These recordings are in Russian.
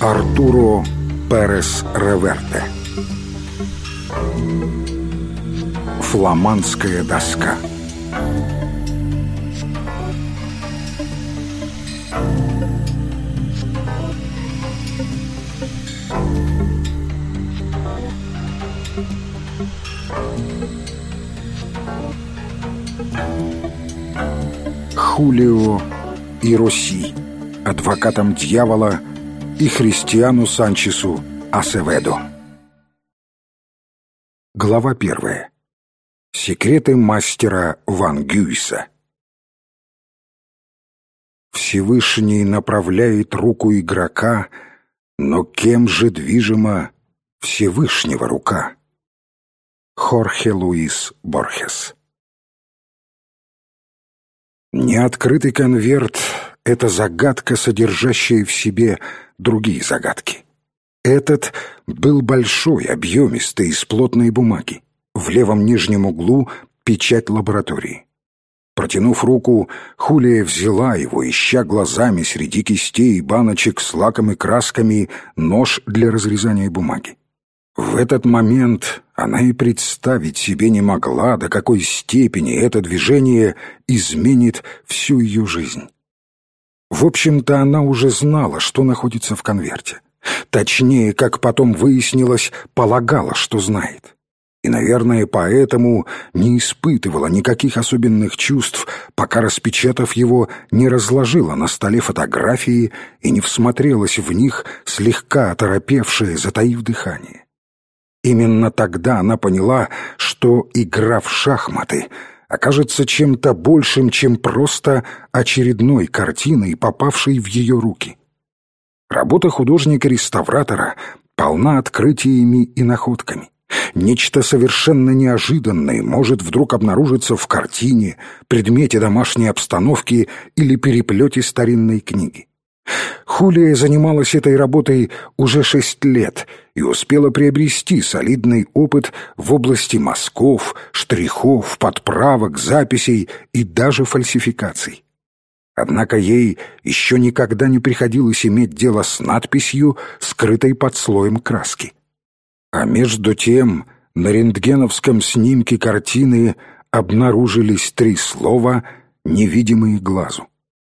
Артуро Перес Реверте. Фламандская доска. Хулио и Росси, адвокатам дьявола, и Христиану Санчесу Асеведо. Глава 1. Секреты мастера Ван Гюйса. Всевышний направляет руку игрока, но кем же движима Всевышнего рука? Хорхе Луис Борхес. Неоткрытый конверт — это загадка, содержащая в себе другие загадки. Этот был большой, объемистый, из плотной бумаги. В левом нижнем углу печать лаборатории. Протянув руку, Хулия взяла его, ища глазами среди кистей и баночек с лаком и красками нож для разрезания бумаги. В этот момент она и представить себе не могла, до какой степени это движение изменит всю ее жизнь. В общем-то, она уже знала, что находится в конверте. Точнее, как потом выяснилось, полагала, что знает. И, наверное, поэтому не испытывала никаких особенных чувств, пока, распечатав его, не разложила на столе фотографии и не всмотрелась в них, слегка оторопевшая, затаив дыхание. Именно тогда она поняла, что игра в шахматы окажется чем-то большим, чем просто очередной картиной, попавшей в ее руки. Работа художника-реставратора полна открытиями и находками. Нечто совершенно неожиданное может вдруг обнаружиться в картине, предмете домашней обстановки или переплете старинной книги. Хулия занималась этой работой уже 6 лет и успела приобрести солидный опыт в области мазков, штрихов, подправок, записей и даже фальсификаций. Однако ей еще никогда не приходилось иметь дело с надписью, скрытой под слоем краски. А между тем на рентгеновском снимке картины обнаружились 3 слова, невидимые глазу.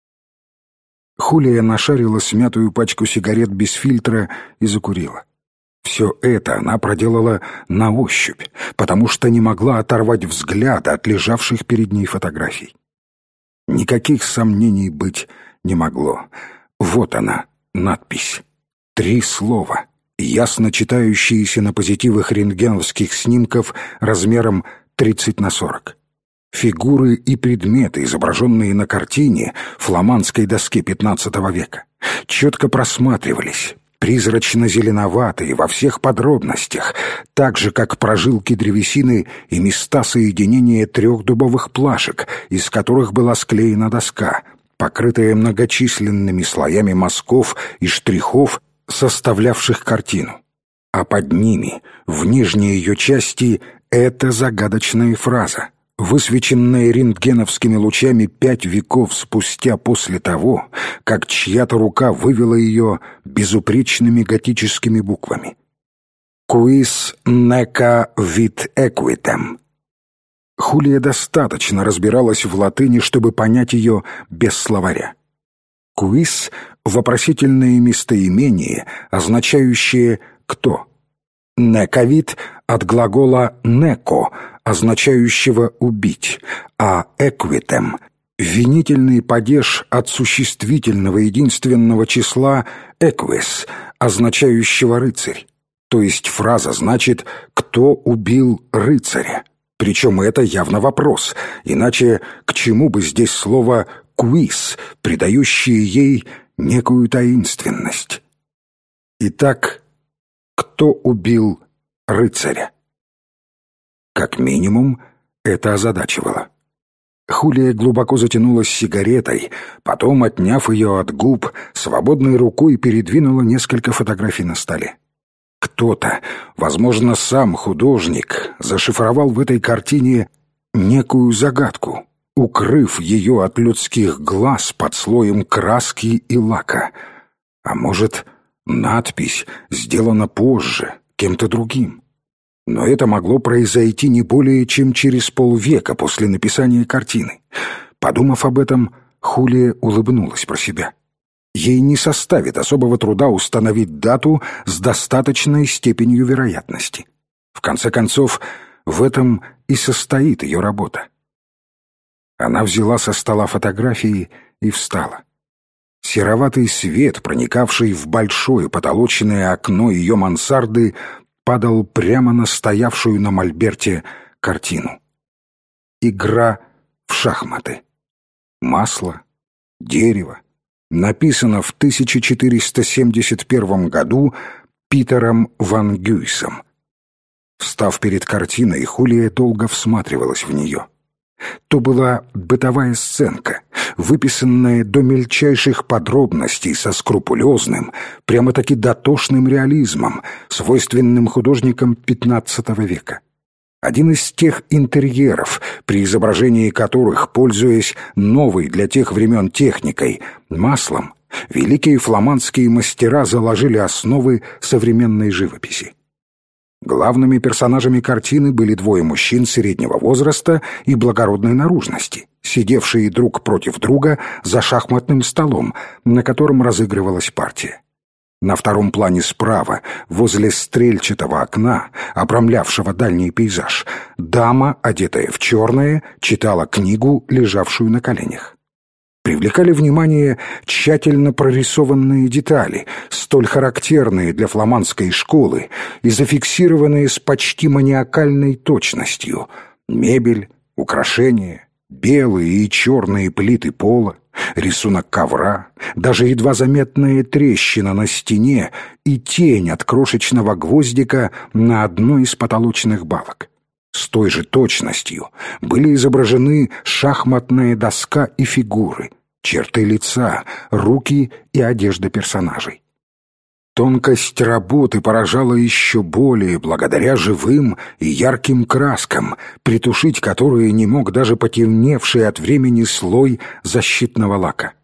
Хулия нашарила смятую пачку сигарет без фильтра и закурила. Все это она проделала на ощупь, потому что не могла оторвать взгляда от лежавших перед ней фотографий. Никаких сомнений быть не могло. Вот она, надпись. 3 слова, ясно читающиеся на позитивах рентгеновских снимков размером 30×40. Фигуры и предметы, изображенные на картине фламандской доске XV века, четко просматривались, призрачно-зеленоватые во всех подробностях, так же, как прожилки древесины и места соединения 3 дубовых плашек, из которых была склеена доска, покрытая многочисленными слоями мазков и штрихов, составлявших картину. А под ними, в нижней ее части, эта загадочная фраза, высвеченная рентгеновскими лучами 5 веков спустя после того, как чья-то рука вывела ее безупречными готическими буквами. «Quis neca vit equitem». Хулия достаточно разбиралась в латыни, чтобы понять ее без словаря. «Quis» — вопросительное местоимение, означающее «кто». «Некавит» от глагола «неко», означающего «убить», а «эквитем» — винительный падеж от существительного единственного числа «эквис», означающего «рыцарь». То есть фраза значит «кто убил рыцаря?». Причем это явно вопрос, иначе к чему бы здесь слово «квиз», придающее ей некую таинственность? Итак, кто убил рыцаря? Как минимум, это озадачивало. Хулия глубоко затянулась сигаретой, потом, отняв ее от губ, свободной рукой передвинула несколько фотографий на столе. Кто-то, возможно, сам художник, зашифровал в этой картине некую загадку, укрыв ее от людских глаз под слоем краски и лака. А может, Надпись сделана позже, кем-то другим. Но это могло произойти не более чем через полвека после написания картины. Подумав об этом, Хулия улыбнулась про себя. Ей не составит особого труда установить дату с достаточной степенью вероятности. В конце концов, в этом и состоит ее работа. Она взяла со стола фотографии и встала. Сероватый свет, проникавший в большое потолочное окно ее мансарды, падал прямо на стоявшую на мольберте картину. Игра в шахматы. Масло, дерево. Написано в 1471 году Питером ван Гюйсом. Встав перед картиной, Хулия долго всматривалась в нее. То была бытовая сценка, выписанная до мельчайших подробностей со скрупулезным, прямо-таки дотошным реализмом, свойственным художникам XV века. Один из тех интерьеров, при изображении которых, пользуясь новой для тех времен техникой, маслом, великие фламандские мастера заложили основы современной живописи. Главными персонажами картины были двое мужчин среднего возраста и благородной наружности, сидевшие друг против друга за шахматным столом, на котором разыгрывалась партия. На втором плане справа, возле стрельчатого окна, обрамлявшего дальний пейзаж, дама, одетая в черное, читала книгу, лежавшую на коленях. Привлекали внимание тщательно прорисованные детали, столь характерные для фламандской школы и зафиксированные с почти маниакальной точностью. Мебель, украшения, белые и черные плиты пола, рисунок ковра, даже едва заметная трещина на стене и тень от крошечного гвоздика на одной из потолочных балок. С той же точностью были изображены шахматная доска и фигуры, черты лица, руки и одежда персонажей. Тонкость работы поражала еще более благодаря живым и ярким краскам, притушить которые не мог даже потемневший от времени слой защитного лака.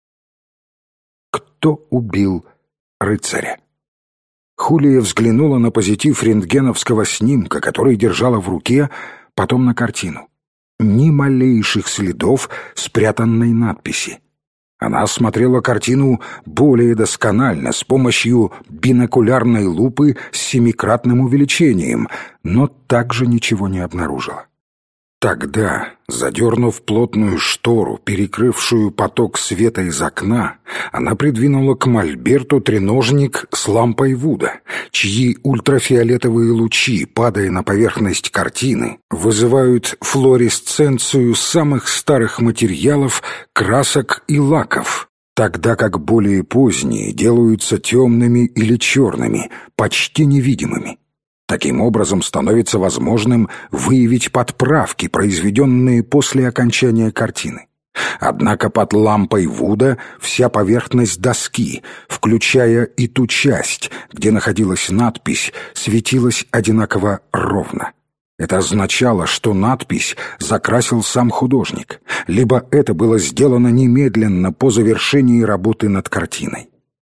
Кто убил рыцаря? Хулия взглянула на позитив рентгеновского снимка, который держала в руке, потом на картину. Ни малейших следов спрятанной надписи. Она осмотрела картину более досконально, с помощью бинокулярной лупы с 7-кратным увеличением, но также ничего не обнаружила. Тогда, задернув плотную штору, перекрывшую поток света из окна, она придвинула к мольберту треножник с лампой Вуда, чьи ультрафиолетовые лучи, падая на поверхность картины, вызывают флуоресценцию самых старых материалов, красок и лаков, тогда как более поздние делаются темными или черными, почти невидимыми. Таким образом становится возможным выявить подправки, произведенные после окончания картины. Однако под лампой Вуда вся поверхность доски, включая и ту часть, где находилась надпись, светилась одинаково ровно. Это означало, что надпись закрасил сам художник, либо это было сделано немедленно по завершении работы над картиной.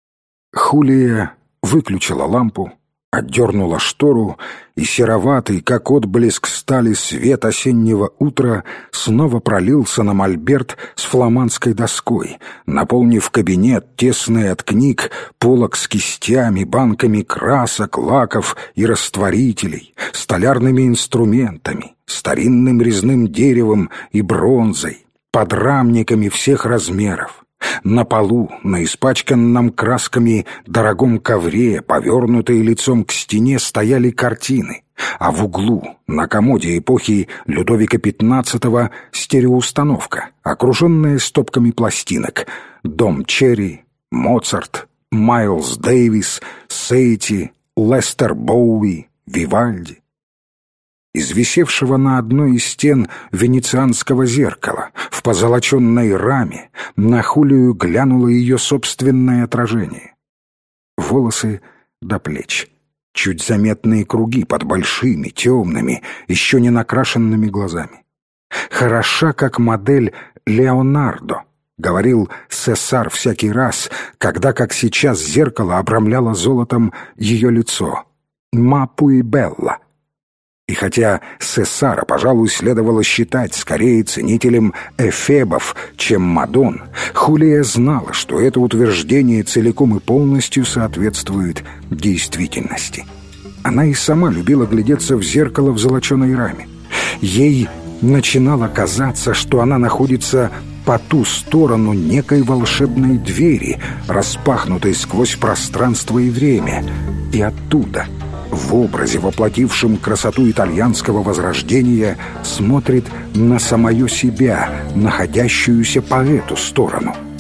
Хулия выключила лампу, отдернула штору, и сероватый, как отблеск стали, свет осеннего утра снова пролился на мольберт с фламандской доской, наполнив кабинет, тесный от книг, полок с кистями, банками красок, лаков и растворителей, столярными инструментами, старинным резным деревом и бронзой, подрамниками всех размеров. На полу, на испачканном красками дорогом ковре, повернутые лицом к стене, стояли картины, а в углу, на комоде эпохи Людовика XV, стереоустановка, окруженная стопками пластинок: Дом Черри, Моцарт, Майлз Дэвис, Сейти, Лестер Боуи, Вивальди. Из висевшего на одной из стен венецианского зеркала в позолоченной раме на Хулию глянуло ее собственное отражение. Волосы до плеч, чуть заметные круги под большими, темными, еще не накрашенными глазами. Хороша, как модель Леонардо, говорил Сесар всякий раз, когда, как сейчас, зеркало обрамляло золотом ее лицо. «Ма пуи белла». И хотя Сесара, пожалуй, следовало считать скорее ценителем эфебов, чем Мадон, Хулия знала, что это утверждение целиком и полностью соответствует действительности. Она и сама любила глядеться в зеркало в золоченой раме. Ей начинало казаться, что она находится по ту сторону некой волшебной двери, распахнутой сквозь пространство и время, и оттуда, в образе, воплотившем красоту итальянского возрождения, смотрит на самое себя, находящуюся по эту сторону.